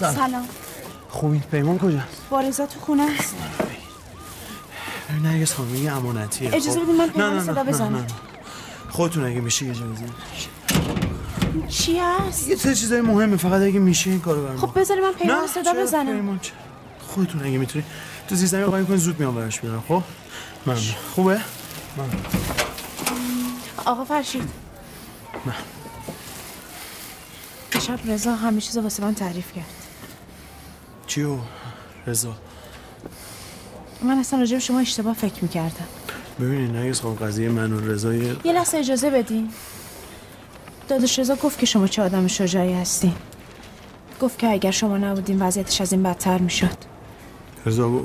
سلام. خوبی؟ پیمان کجاست؟ با رضا تو خونه است. نرگس خانم یه امانتیه. اجازه بدید من پیمان صدا بزنم. نه. خودتون اگه میشه یه اجازه. چی هست؟ یه سه چیزای مهمه، فقط اگه میشه این کارو برام. خب بذاری من پیمان صدا بزنم. پیمان خودتون اگه میتونی تو زیرزمین قایم کنید زود میام براش بیارم. خب ممنون. خوبه؟ ممنون. آقا فرشید. نه. شب رضا همه چیزو واسه من تعریف کرد. چیو؟ رضا. من اصلا راجع به شما اشتباه فکر می‌کردم. ببینید نرگس خانم قضیه من و رضا یه لحظه اجازه بدین. داداش رضا گفت که شما چه آدم شجاعی هستین. گفت که اگر شما نبودین وضعیتش از این بدتر میشد. رضا گفت.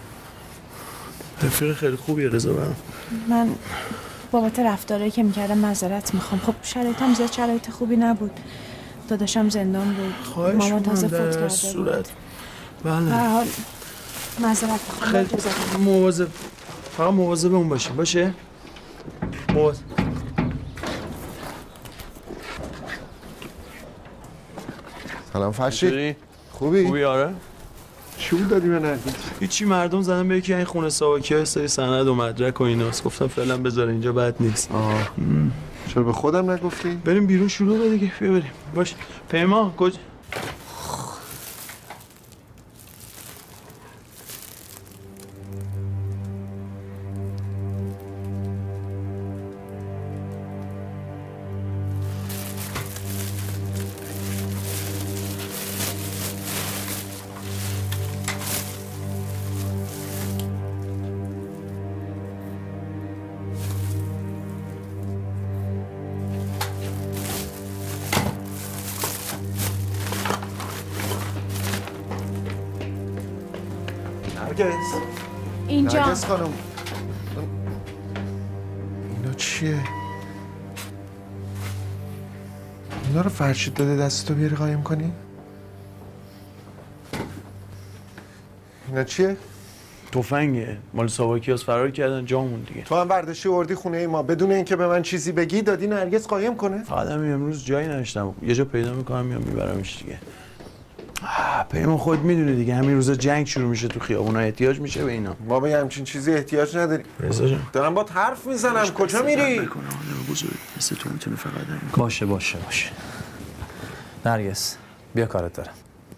رفیق خیلی خوبیه رضا برام. من بابت رفتارهایی که میکردم معذرت میخوام. خب شرایطم زیاد شرایط خوبی نبود. داداشم زندان بود. مامان تازه فوت کرده بود. بله. هر حال معذرت میخوام. خیلی مواظب. فقط مواظب اون باشیم. باشه؟ مواظب. سلام فرشید. خوبی آره؟ چی بود دادی به نرگس؟ هیچی، مردم زدن به یکی این خونه ساواکی سری سند و مدرک و ایناست. گفتم فعلا بذار اینجا بد نیست. چرا به خودم نگفتی؟ بریم بیرون شروع دیگه. بیا بریم. باش. پیمان کجا؟ اینجا. نرگس خانم اینا چیه؟ اینا رو فرشید داده دستتو بیاری قایم کنی؟ اینا چیه؟ تفنگه مال ساواکیاس، فرار کردن جامون دیگه. تو هم برداشتی وردی خونه ما بدون اینکه به من چیزی بگی دادی نرگس قایم کنه؟ فقط امروز جایی نداشتم، یه جا پیدا میکنم میام میبرمش دیگه. پیمان خود میدونی دیگه همین روزا جنگ شروع میشه تو خیابونا، احتیاج میشه به اینا. ما به همچین چیزی احتیاج نداریم. رضا جان دارم با حرف میزنم. کجا میری؟ بزرگ مثل تو میتونه فقط باشه نرگس بیا کارت دارم.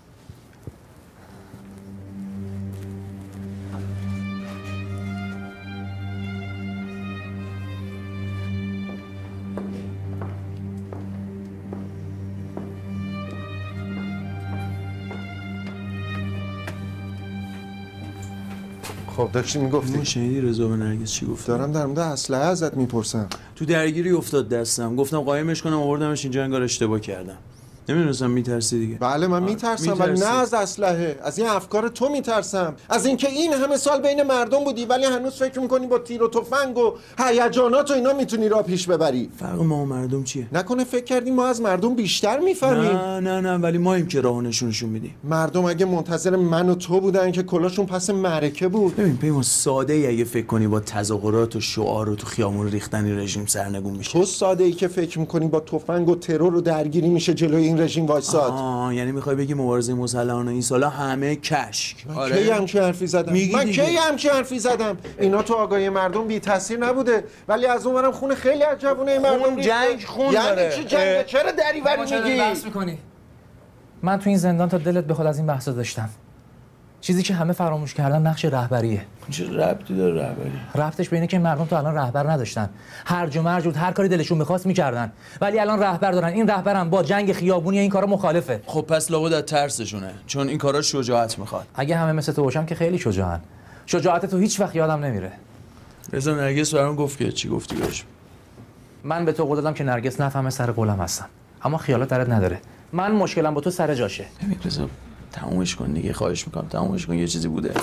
خب داشتی میگفتی؟ شنیدی رضا به نرگس چی گفت؟ دارم در مورد اسلحه ازت میپرسم. تو درگیری افتاد دستم، گفتم قایمش کنم آوردمش اینجا، انگار اشتباه کردم. نمیدونستم میترسی دیگه. بله من میترسم، ولی نه از اسلحه، از این افکار تو میترسم، از اینکه این همه سال بین مردم بودی ولی هنوز فکر میکنی با تیر و تفنگ و هیجانات و اینا میتونی راه پیش ببری. فرق ما و مردم چیه؟ نکنه فکر کردی ما از مردم بیشتر میفهمیم؟ نه ولی ماییم که راهو نشون میدیم. مردم اگه منتظر من و تو بودن که کلاشون پس معرکه بود. ببین پیمان ساده ای اگه فکر کنی با تظاهرات و شعار و تو خیابون ریختن رژیم سرنگون میشه. تو ساده ای که فکر میکنی با تفنگ و ترور و درگیری میشه جلوی این رژیم وایساد. یعنی میخوای بگی مبارزه مسلحانه این سالا همه کشک؟ آره. کی همچین حرفی زدم؟ من کی همچین حرفی زدم؟ اینا تو آگاهی مردم بی تاثیر نبوده، ولی از اونورم خون خیلی از جوونه مردم جنگ خون داره. یعنی چی جنگ؟ چرا دریوری میگی؟ بحث میکنی؟ من تو این زندان تا دلت بخواد از این بحثا داشتم. چیزی که همه فراموش کردن نقش رهبریه. چه ربطی داره رهبری؟ ربطش به اینه که مردم تو الان رهبر نداشتن. هرج و مرج بود، هر کاری دلشون می‌خواست می‌کردن. ولی الان رهبر دارن. این رهبرم با جنگ خیابونی این کارا مخالفه. خب پس لابد از ترسشونه، چون این کارا شجاعت میخواد. اگه همه مثل تو باشن که خیلی شجاعن. شجاعت تو هیچ وقت یادم نمیره. رضا نرگس برام گفت که چی گفتی بهش؟ من به تو قول دادم که نرگس نفهمه سر قولم هستم. اما خیالات درت نداره. من مشکلم با تو سر جاشه. ببین رضا تمومش کن دیگه، خواهش میکنم تمومش کن. یه چیزی بوده.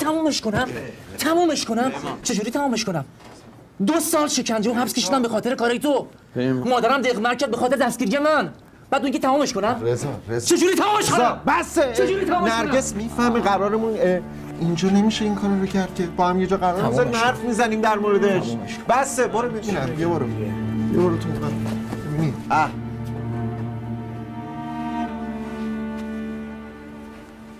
تمومش کنم؟ چجوری تمومش کنم؟ 2 سال شکنجه و حبس کشیدم به خاطر کارای تو. مادرم دغمر کرد به خاطر دستگیری من. بعد اون که تمومش کنم؟ رضا چجوری تمومش کنم؟ بسه. نرگس میفهمه قرارمون اینجا نمیشه این کارو رو کرد که با هم یه جا قرار بزنیم حرف میزنیم در موردش. بسه برو ببینم. یه برو تو ببین.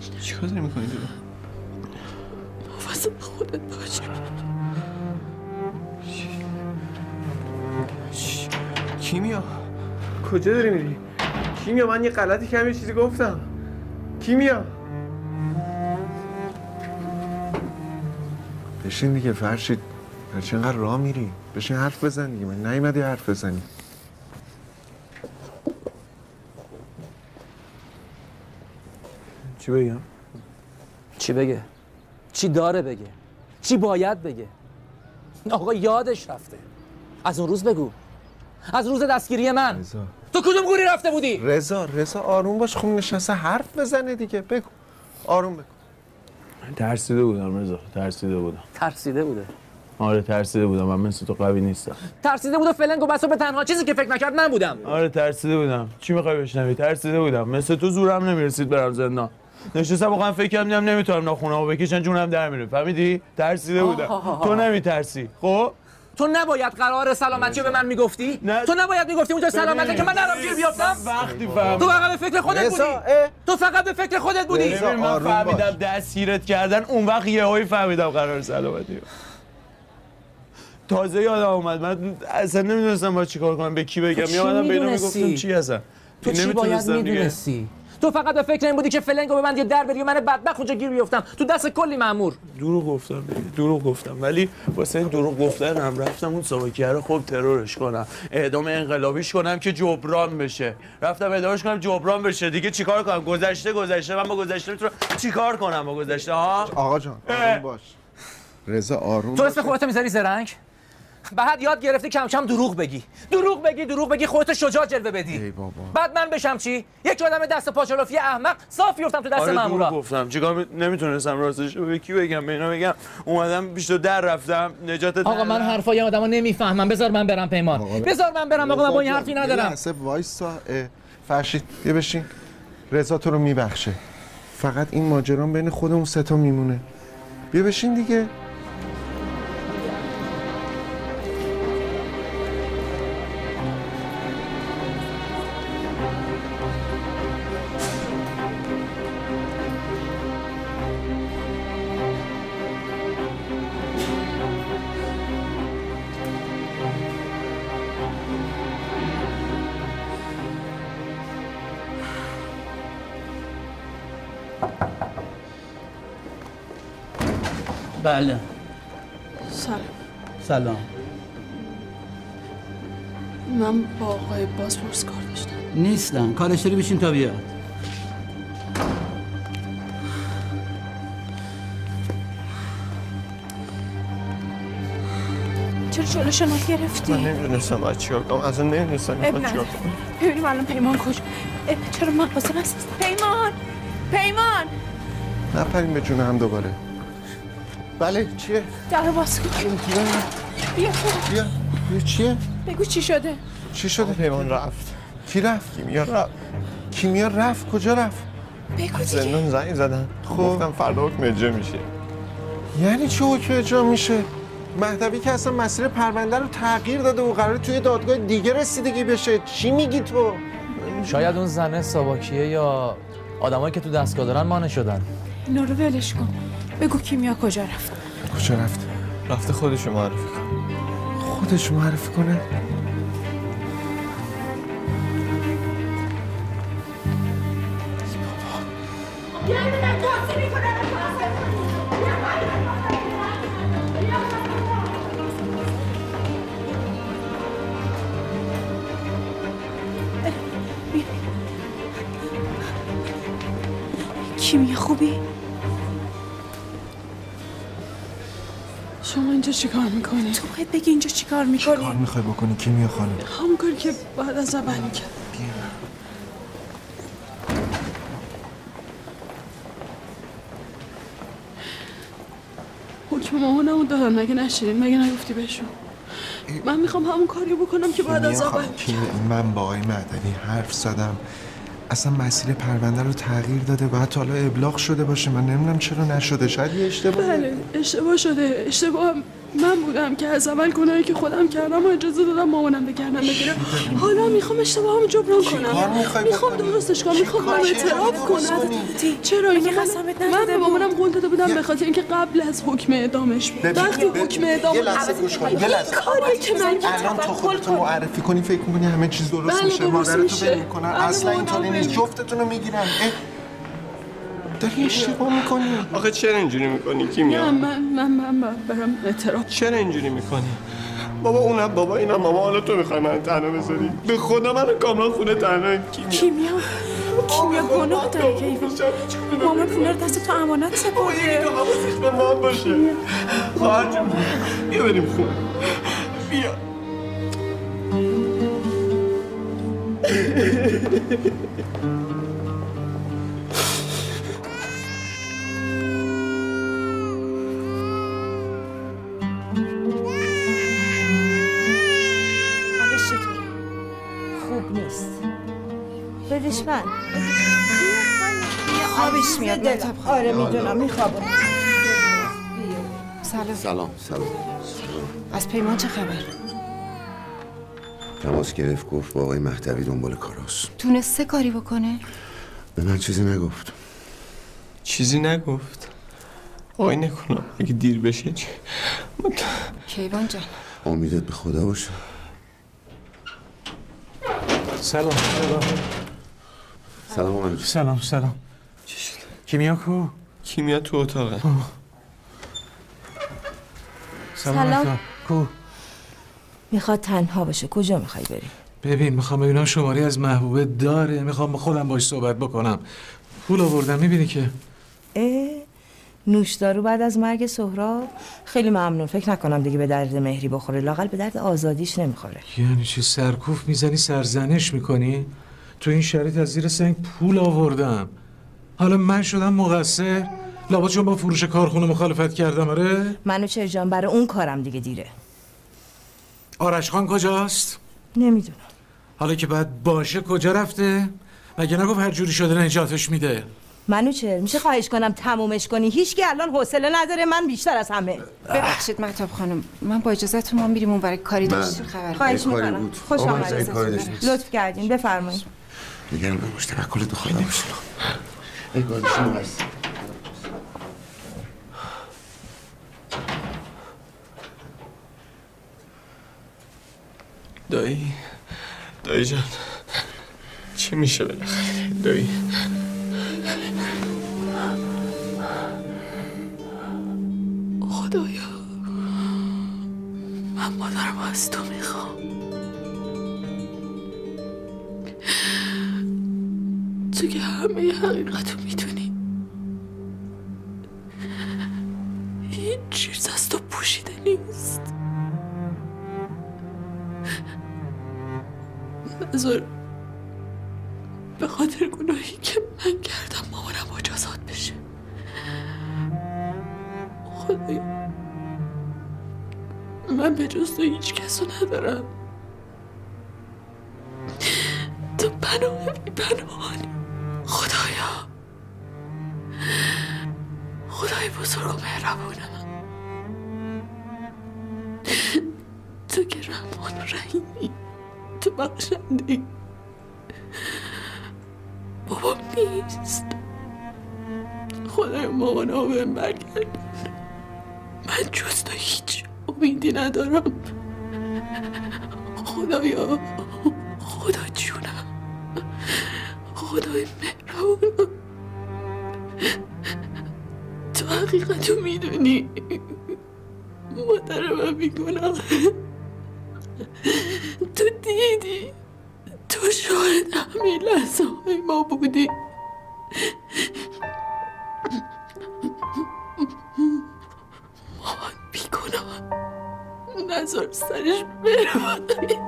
چیکار داری میکنی تو؟ واسه خودت باش. کیمیا کجا داری میری؟ کیمیا من یه غلطی کردم یه چیزی گفتم. کیمیا بشین دیگه فرشید. چرا اینقدر راه میری؟ بشین حرف بزن دیگه. من نیومدی حرف بزنی. چی بگم؟ چی بگه؟ چی داره بگه؟ چی باید بگه؟ آقا یادش رفته. از اون روز بگو. از روز دستگیری من. رضا تو کدوم گوری رفته بودی؟ رضا آروم باش. خب نشسته حرف بزنه دیگه. بگو. آروم بگو. ترسیده بودم رضا. ترسیده بوده. آره ترسیده بودم. من مثل تو قوی نیستم. ترسیده بود و فلنگ و بسا به تنها چیزی که فکر نکرد من بودم. آره ترسیده بودم. چی میخوای بشنوی؟ ترسیده بودم. مثل تو زورم نمیرسید برم زندان. نشستم واقعا فکر کردم نمیتونم ناخونامو بکشن جونم در میره. فهمیدی؟ ترسیده بودم. تو نمیترسی. خب تو نباید قرار سلامتی به من میگفتی؟ نه. تو نباید میگفتی اونجا سلامتی که من نرم گیر بیافتم؟ وقتی فهمیدم تو فقط به فکر خودت بودی. تو فقط به فکر خودت بودی. من فهمیدم دستگیرت کردن اون وقت یهویی فهمیدم قرار سلامتی. تازه یادم اومد من اصلا نمیدونستم باید چیکار کنم، به کی بگم. میامدم به اینا میگفتم چی هستم. تو چی باید میدونستی؟ تو فقط به فکر این بودی که فلنگو به من یه در بری و من بدبخت اونجا گیر بیفتم تو دست کلی مأمور. دروغ گفتم ولی واسه این دروغ گفتنم رفتم اون ساواکیه رو خوب ترورش کنم، اعدام انقلابیش کنم که جبران بشه. رفتم اعدامش کنم جبران بشه. دیگه چیکار کنم؟ گذشته من با گذشته میتونم چیکار کنم با گذشته ها؟ آقا جان آروم باش. رضا آروم. تو اسم خودت میذاری زرنگ؟ بعد یاد گرفتی کم کم دروغ بگی خودت شجاع جلوه بدی. ای بابا. بعد من بشم چی؟ یک آدم دست پاچالافی احمق صاف بیفتم تو دست مامورا. آره گفتم چیکار نمیتونستم راستش به کی بگم، به اینا بگم. اومدم پیش تو در رفتم نجاتت. آقا من حرفای آدمو نمیفهمم. بذار من برم پیمان. بذار من برم آقا. من با این حرفی ندارم. لحظه وایسا. فرشید بیا بشین. رضا تو رو میبخشه. فقط این ماجرام بین خودمون سه تا میمونه. بیا بشین دیگه. بله. سلام. من با آقای بازپرس کار داشتم. نیستن. کارش داری بشین تا بیاد. چرا جلوشو نگرفتی؟ من نمیدونستم باید چیکار کنم. اصلا نمیدونستم باید چیکار کنم. ببینیم الان پیمان کجا؟ چرا مغازه بسته؟ پیمان نپریم به جون هم دوباره. بله چیه؟ در باز کن. بیا چیه؟ بگو چی شده؟ پیمان رفت. کی رفت؟ کیمیا رفت. کجا رفت؟ بگو دیگه. زندان زنگ زدن. گفتم فردا حکم اجرا میشه. یعنی چه حکم اجرا میشه؟ مهدوی که اصلا مسیر پرونده رو تغییر داده و قراره توی دادگاه دیگه رسیدگی بشه. چی میگی تو؟ شاید اون زنه ساواکیه یا آدمایی که تو دستگاه دارن مانع شدن. اینا رو ولش کن. بگو کیمیا کجا رفت؟ رفته خودشو معرفی کنه. کیمیا خوبی؟ شما اینجا چیکار میکنی؟ تو باید بگی اینجا چیکار میکنی؟ چیکار میخوای بکنی کیمیا خانم؟ همون کاری که بعد از اول میکرد. حکم مامانمو دادن مگه نشیدین؟ مگه نگفتی بهشون؟ من میخوام همون کاریو بکنم که بعد از اول. من با آقای مهدوی حرف زدم. اصلا مسیر پرونده رو تغییر داده. بعد حالا ابلاغ شده باشه. من نمیدونم چرا نشده. شاید یه اشتباه. بله اشتباه شده. اشتباه من بودم که از اول گناهی که خودم کردم و اجازه دادم مامانم بگردم بگیره. حالا میخوام اشتباهامو جبران کنم. میخوام درستش کنم. میخوام اعتراف کنم. چرا این من به مامانم قول داده بودم به خاطر اینکه قبل از حکم اعدامش بود. وقتی حکم اعدام یه لحظه گوش کن. یه لحظه کاری که من الان تو خودتو معرفی کنی فکر می‌کنی همه چیز درست میشه. مادرتو ول می‌کنن. اصلا اینطوری نیست. جفتتون رو میگیرن. داری اشتباه میکنی. آخه چرا اینجوری میکنی کیمیا؟ من برام اعتراف. چرا اینجوری میکنی؟ بابا اونم بابا اینم ماما، حالا تو میخوای من تنها بذاری؟ به خدا من کاملا خونه تنها. کیمیا گناه داره که ایوان مامان پول رو دست تو امانت سپرده. اینی که حواسش به ما باشه. خواهر جون بیا بریم خونه. بیا. بدش من خوابش میاد دلم. آره میدونم میخوابم. سلام. از پیمان چه خبر؟ تماس گرفت گفت با آقای مهدوی دنبال کاراست. تونسته کاری بکنه؟ به من چیزی نگفت. چیزی نگفت؟ آی نکنم اگه دیر بشه چه؟ کیوان جان امیدت به خدا باشه. سلام آمد. سلام چی شد؟ کیمیا کو؟ کیمیا تو اتاقه. سلام کو؟ میخواد تنها باشه. کجا میخوای بری؟ ببین میخوام ببینم شماره از محبوبه داره. میخوام خودم باش صحبت بکنم. پول آوردم میبینی که نوشدارو بعد از مرگ سهراب. خیلی ممنون. فکر نکنم دیگه به درد مهری بخوره. لااقل به درد آزادیش نمیخوره. یعنی چی سرکوف میزنی سرزنش میکنی؟ تو این شرایط از زیر سنگ پول آوردم. حالا من شدم مقصر؟ لابد چون با فروش کارخونه مخالفت کردم. آره منوچهر جان برای اون کارم دیگه دیره. آرش خان کجاست؟ نمیدونم. حالا که بعد باشه کجا رفته؟ مگه نگفت هر جوری شده نجاتش میده؟ منوچهر میشه خواهش کنم تمومش کنی؟ هیچکی الان حوصله نداره. من بیشتر از همه. ببخشید مهتاب خانم، من با اجازهتون ما میریم اون برای کاری داشتیم خبر. خواهش میکنم. خوش آمدید. لطف کردین. بفرمایید. نگران نباش توکل تو خواهی نباشه. ای گاردشون هست. دایی جان چی میشه بالاخره دایی؟ خدایا من مادرم از تو میخوام. تو که همه حقیقت رو میدونی. هیچ چیز از تو پوشیده نیست. نذار به خاطر گناهی که من کردم مامانم مجازات بشه. خدایا من به جز تو هیچ کسو ندارم. تو پناه بی پناهانی. خدای بزرگ و مهربونم. تو که رحمان و رحیمی، تو بخشنده‌ای. بابام نیست. خدایا مامانمو بهم برگردون. من جز تو هیچ امیدی ندارم. خدایا خدا جونم، خدای مهربونم، تو حقیقتو میدونی. مادر من بیگناه. تو دیدی، تو شاهد همه لحظه های ما بودی. مامان بیگناه، نذار سرش بره.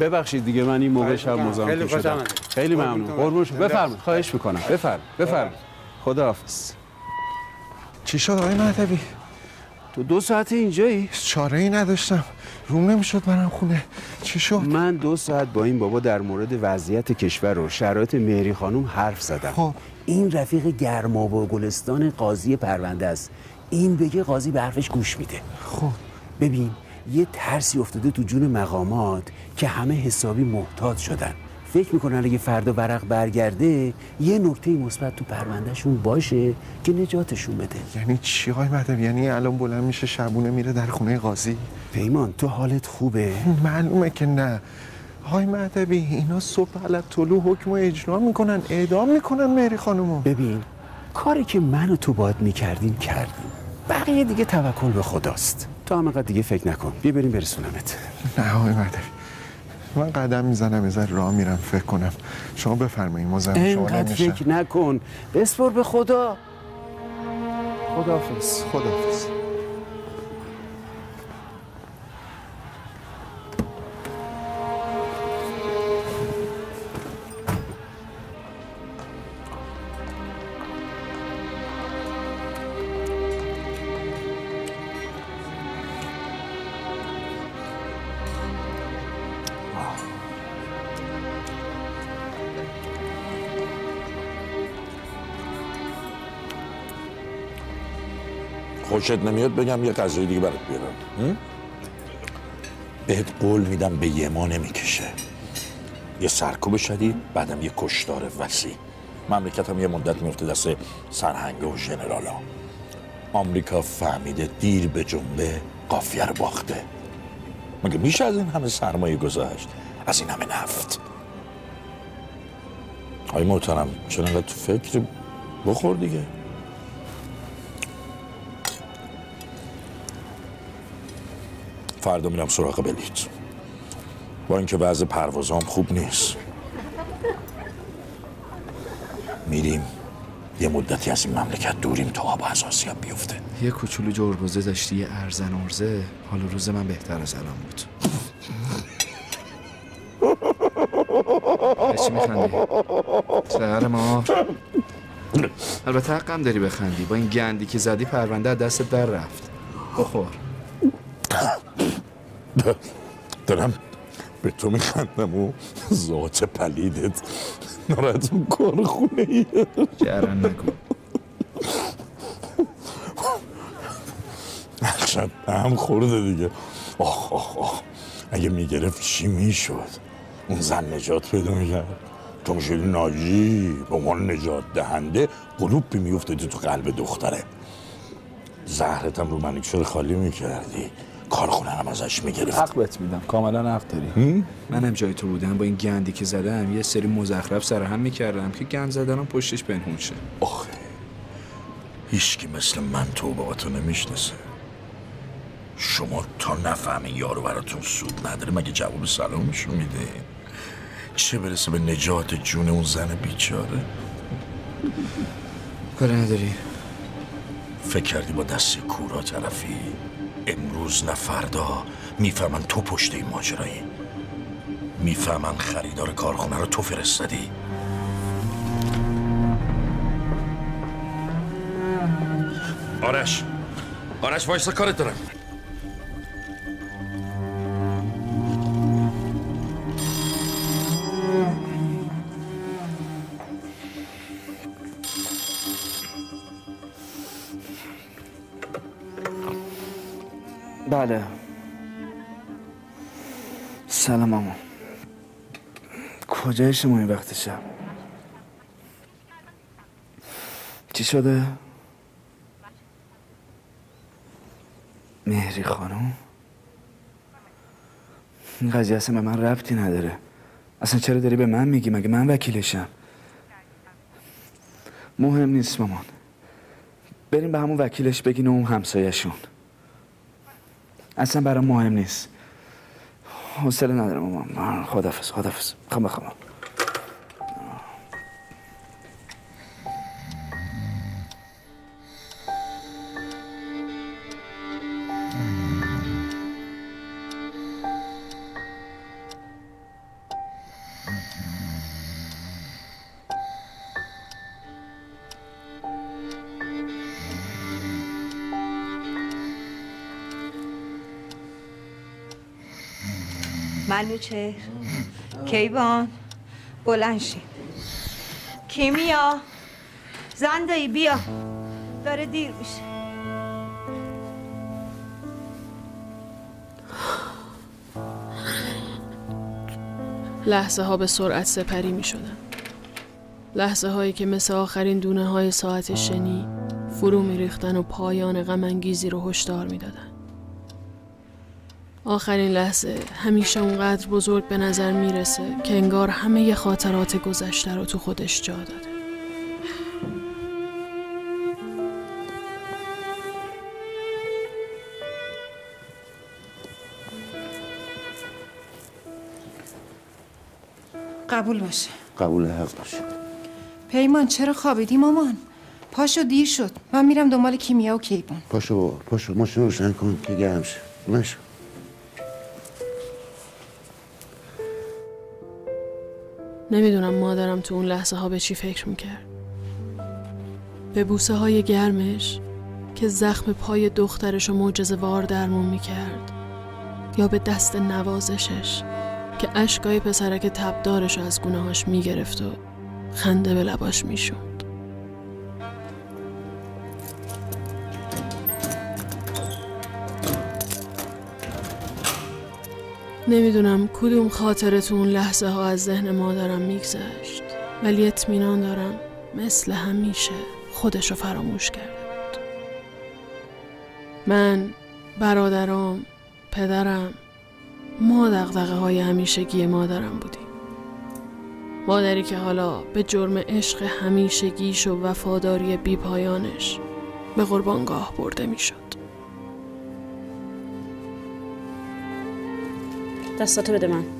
ببخشید دیگه من این موقع شب مزاحمتون شدم. خیلی ممنون. قربون شما. بفرمایید. خواهش میکنم. بفرمایید. خداحافظ. چی شد آقای مهدوی؟ تو 2 ساعت اینجایی؟ چاره‌ای نداشتم. روم نمیشد برم خونه. چی شد؟ من 2 ساعت با این بابا در مورد وضعیت کشور و شرایط مهری خانم حرف زدم. خب این رفیق گرماب و گلستان قاضی پرونده است. این بگه قاضی به حرفش گوش میده. خب ببین یه ترسی افتاده تو جون مقامات که همه حسابی محتاط شدن. فکر میکنن اگه فردا ورق برگرده یه نکته مثبت تو پروندهشون باشه که نجاتشون بده. یعنی چی آقای مهدوی؟ یعنی الان بلند میشه شبونه میره در خونه قاضی؟ پیمان تو حالت خوبه؟ معلومه که نه آقای مهدوی. اینا صبح علت طلوع حکم رو اجرا میکنن، اعدام میکنن مهری خانومو. ببین کاری که من و تو باید میکردیم کردیم، بقیه دیگه توکل به خداست. تو هم اینقدر دیگه فکر نکن. بیا بریم برسونمت. نه آقای مهدوی من قدم میزنم یه راه میرم فکر کنم. شما بفرمایید مزاحم شما نمیشم. اینقدر فکر نکن. بسپر به خدا. خداحافظ. خداحافظ. خوشت نمیاد بگم یه غذای دیگه برات بیارم؟ بهت قول میدم به یه ما نمیکشه. یه سرکوب شدید بعدم یه کشتار وسیع. مملکتم یه مدت میفته دست سرهنگ و ژنرالا. آمریکا فهمیده دیر به جنبه قافیه رو باخته. مگه میشه از این همه سرمایه گذاشت؟ از این همه نفت؟ آی محترم چرا انقدر تو فکر؟ بخور دیگه. فردا میرم سراغ بلیط. با اینکه وضع پروازام خوب نیست. میریم یه مدتی از این مملکت دوریم تا آب از آسیا بیفته. یه کوچولو جربوزه داشتی، یه ارزن ارزه. حال روز من بهتر از الان بود. چی میخندی؟ سهر ما البته حقم داری بخندی. با این گندی که زدی پرونده دستت در رفت. بخور. دارم به تو میخندم و ذات پلیدت ناراحت اون کار خونه ایه. جرن نکن. نقشت هم خورده دیگه. آخ آخ آخ اگه میگرفت چی میشد؟ اون زن نجات پیدا میکرد. تو میشدی ناجی به عنوان نجات دهنده قلوبی میافتادی تو قلب دختره. زهرتم رو منیکشور خالی میکردی. کارخونه هم ازش میگرفت. حق بهت میدم، کاملا حق داری. منم جای تو بودم با این گندی که زدم یه سری مزخرف سر هم میکردم که گند زدنم پشتش پنهون شه. آخه هیچکی مثل من توبهاتو نمیشناسه. شما تا نفهمین یارو براتون سود نداره مگه جواب سلامشو میده؟ چه برسه به نجات جون اون زن بیچاره؟ کاری نداری؟ فکر کردی با دست کورا طرفی؟ امروز نه فردا میفهمن تو پشت این ماجرایی. میفهمن خریدار کارخونه رو تو فرستادی. آرش وایسا کارت دارم. بله. سلام مامان. کجای شما این وقت شب؟ چی شده؟ مهری خانم؟ این قضیه اصلا به من ربطی نداره. اصلا چرا داری به من میگی؟ مگه من وکیلشم؟ مهم نیست مامان. بریم به همون وکیلش بگین و اون همسایه‌شون. اصلا برام مهم نیست. حوصله ندارم مامان. خداحافظ. میخوام بخوابم. منوچهر کیوان بلند شین. کیمیا زندهی بیا، داره دیر میشه. لحظه ها به سرعت سپری می شدن. لحظه هایی که مثل آخرین دونه های ساعت شنی فرو می ریختن و پایان غم انگیزی رو هشدار می دادن. آخرین لحظه همیشه اونقدر بزرگ به نظر می رسه که انگار همه خاطرات گذشته رو تو خودش جا داده. قبول باشه. قبول حق باشه. پیمان چرا خوابیدی مامان؟ پاشو دیر شد. من میرم دنبال کیمیا و کیوان. پاشو بابا پاشو، ماشین روشن کن که گرم شه. نشو. نمیدونم مادرم تو اون لحظه ها به چی فکر میکرد. به بوسه های گرمش که زخم پای دخترش رو معجزه‌وار درمون میکرد، یا به دست نوازشش که اشکای پسرک تبدارش رو از گونه‌هاش میگرفت و خنده به لباش میشوند. نمیدونم کدوم خاطره تو اون لحظه ها از ذهن مادرم میگذشت، ولی اطمینان دارم مثل همیشه خودشو فراموش کرده بود. من، برادرام، پدرم، ما دغدغه های همیشگی مادرم بودیم. مادری که حالا به جرم عشق همیشگیش و وفاداری بی پایانش به قربانگاه برده می شد. دستاتو بده من.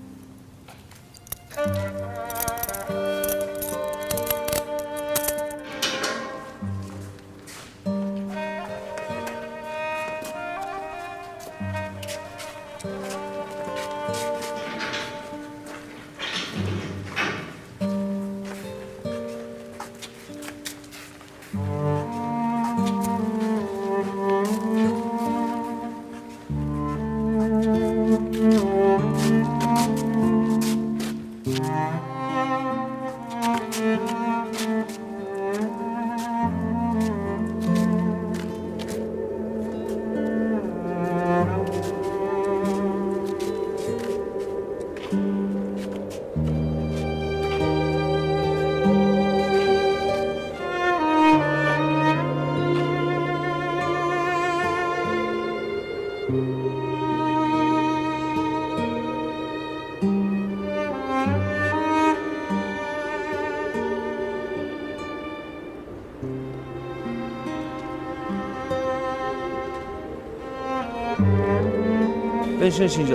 بنشینش اینجا.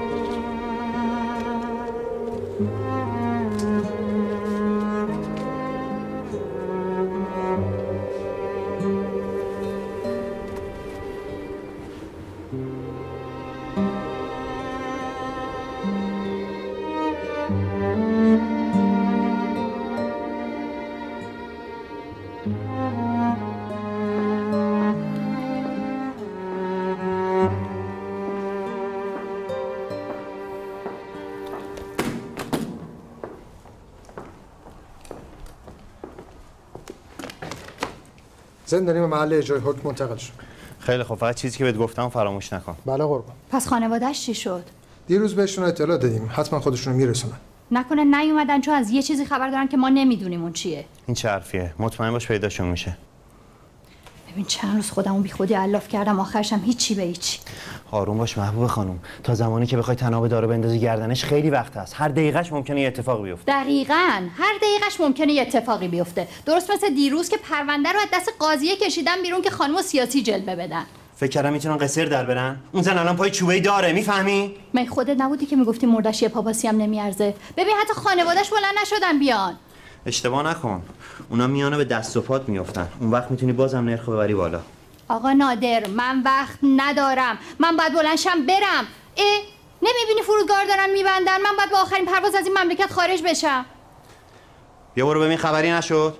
زندانی به محل اجرای حکم منتقل شد. خیلی خوب، فقط چیزی که بهت گفتم فراموش نکن. بله قربان. پس خانواده‌اش چی شد؟ دیروز بهشون اطلاع دادیم، حتما خودشون رو میرسونن. نکنه نیومدن چون از یه چیزی خبر دارن که ما نمیدونیم اون چیه. این چه حرفیه؟ مطمئن باش پیداشون میشه. ببین چند روز خودمو بی خودی علاف کردم، آخرشم هیچی به هیچی. آروم باش محبوب خانم، تا زمانی که بخوای تناب دارو بندازی گردنش خیلی وقت هست. هر دقیقه‌اش ممکنه یه اتفاقی بیفته. دقیقاً هر دقیقه‌اش ممکنه یه اتفاقی بیفته. درست مثل دیروز که پرونده رو از دست قاضیه کشیدن بیرون که خانمو سیاسی جلوه بدن. فکر کردم میتونن قصر در برن. اون زن الان پای چوبه‌ای داره، میفهمی؟ من خودت نبودی که میگفتی مردش یه پاپاسی هم نمیارزه؟ ببین حتی خانواده‌اش بلند نشدن بیان. اشتباه نکن. اونا میانه به دست و پات میافتن. اون وقت میتونی بازم نرخ ببری بالا. آقا نادر من وقت ندارم، من باید بلندشم برم. نمیبینی فرودگاه دارن میبندن؟ من باید با آخرین پرواز از این مملکت خارج بشم. بیا برو ببین خبری نشد.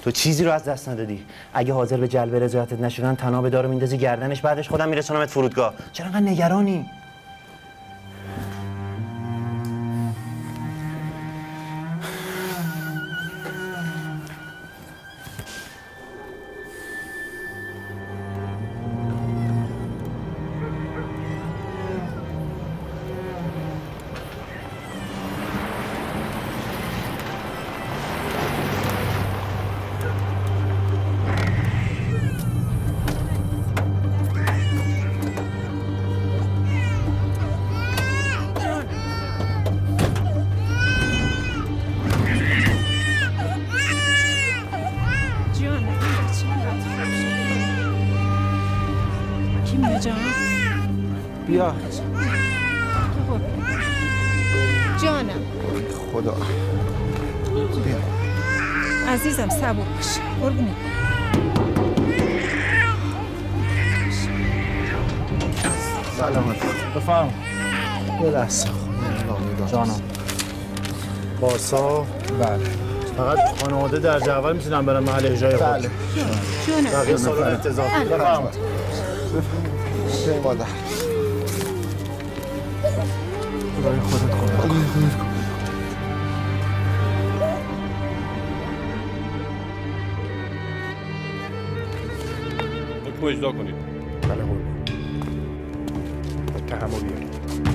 تو چیزی رو از دست ندادی. اگه حاضر به جلب رضایتت نشدن تناب دارو میندازی گردنش، بعدش خودم میرسونمت فرودگاه. چرا انقدر نگرانی؟ بیا جانم. خدا بیا عزیزم، صبور باش. قربونت. سلامت. بفرم. یه لحظه جانم. بارسا. بله. فقط خانواده درجه اول میتونن برن محل اجرای خود. بله. جانم. بقیه سالن انتظار. بفرمایید. به مادر. خدای خودت کمک کن. حکم اجرا کنید. بله قربان. متهمو بیارید.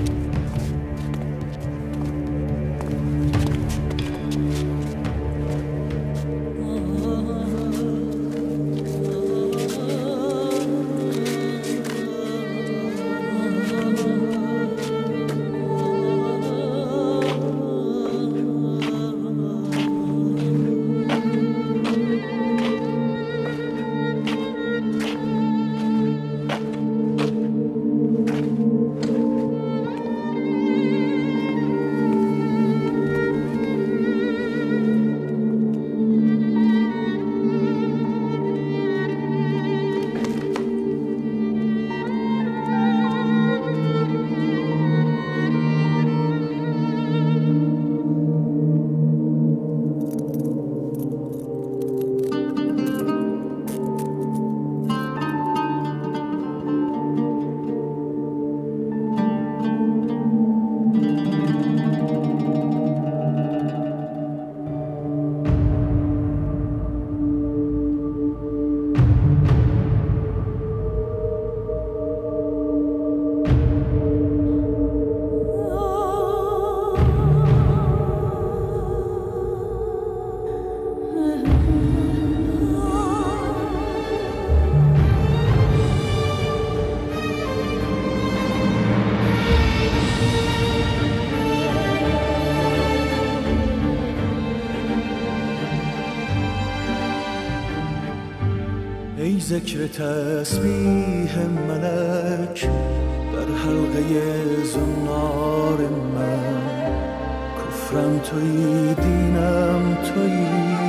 ای ذکر تسبیح ملک در حلقه زنار من، کفرم تویی دینم تویی،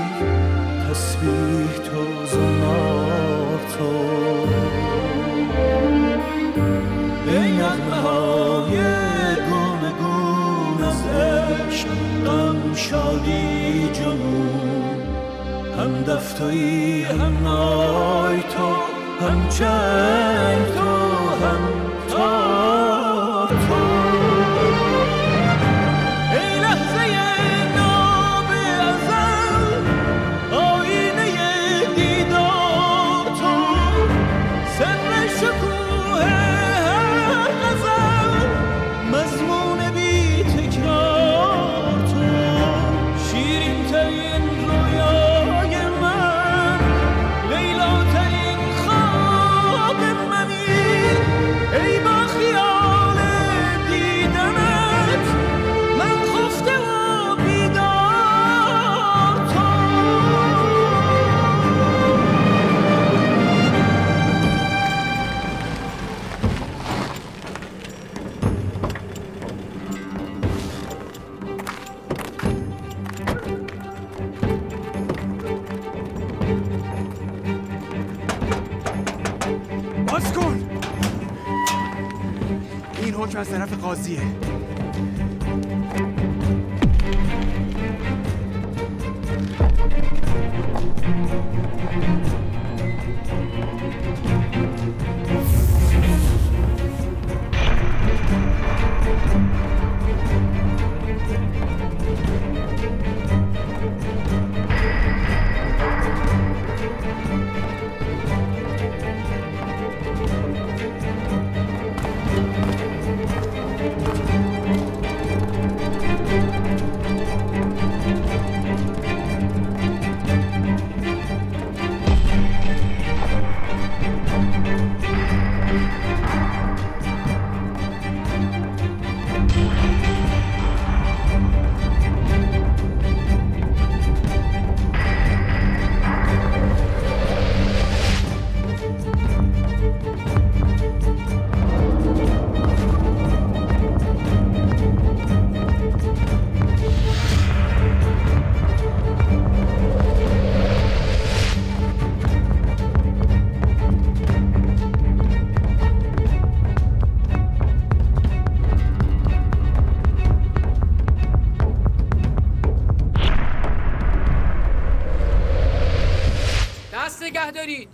تسبیح تو زنار تو. ای نغمه های گونه گون از عشق، غم شادی جنون، هم دفتویی هم نای تو، هم چنگ تو، هم تار تو. ای لحظه ناب ازل، آینه دیدار تو، سر شکوه هر غزل، مضمون بی تکرار تو. شیرین ترین رویای من، لیلا ترین خواب منی، ای با خیال دیدنت من خفته و بیدار تو. باز کن! این حکم از طرف قاضیه. نگه دارید.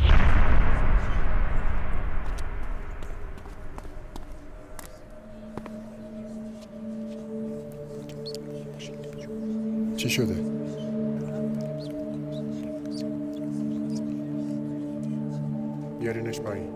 چی شده؟ بیارینش پایین.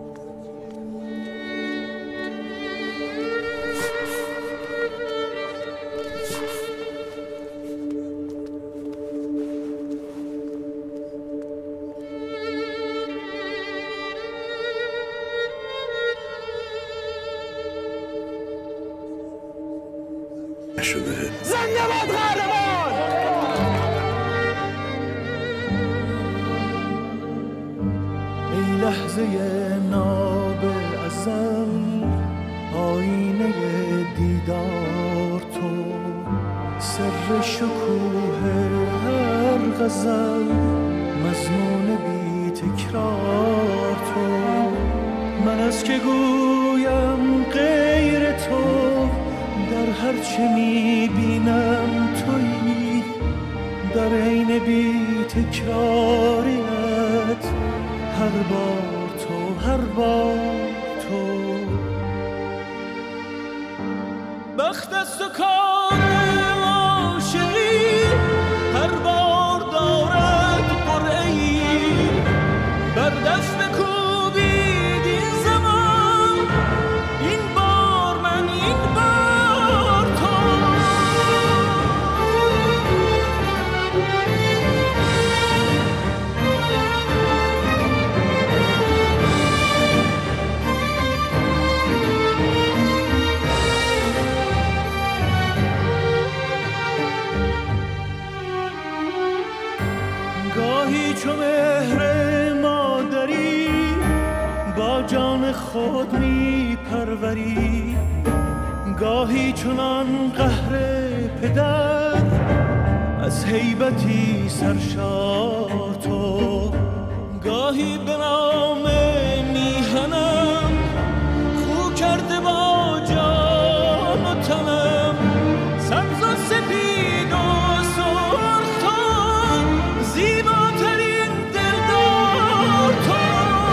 زنده باد قهرمان! ای لحظه ناب ازل، آینه دیدار تو، سر شکوه هر غزل، مضمون بی تکرار تو. من از که گویم غیر تو، در هر چه میبینم تویی، در عین بی تکراریت، هر بار تو، هر بار تو. بخت است و کار عاشقی، هر بار دارد قرعه‌ای، بر دست کوبید این زمان، این بار من، این بار تو. گاهی چو مهر مادری، با جان خود می پروری، گاهی چنان قهر پدر، از هیبتی سرشار تو. گاهی به نام میهنم، خو کرده با جان و تنم، سبز و سپید و سرخ تو، زیباترین دلدار تو.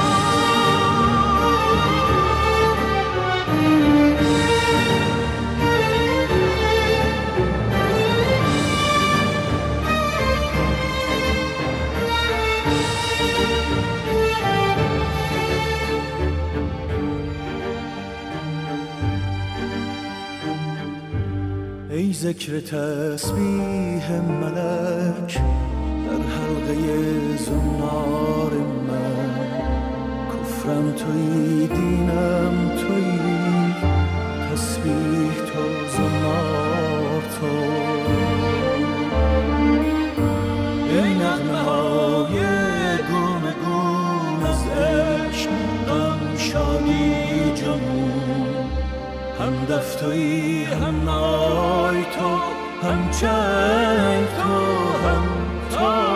ای ذکر تسبیح ملک، در حلقه زنار من، کفرم تویی، دینم تویی، تسبیح تو، زنار تو. ای نغمه های گونه گون از عشق، غم شادی جنون، هم دف تویی، هم نای تو، هم چنگ تو، هم تا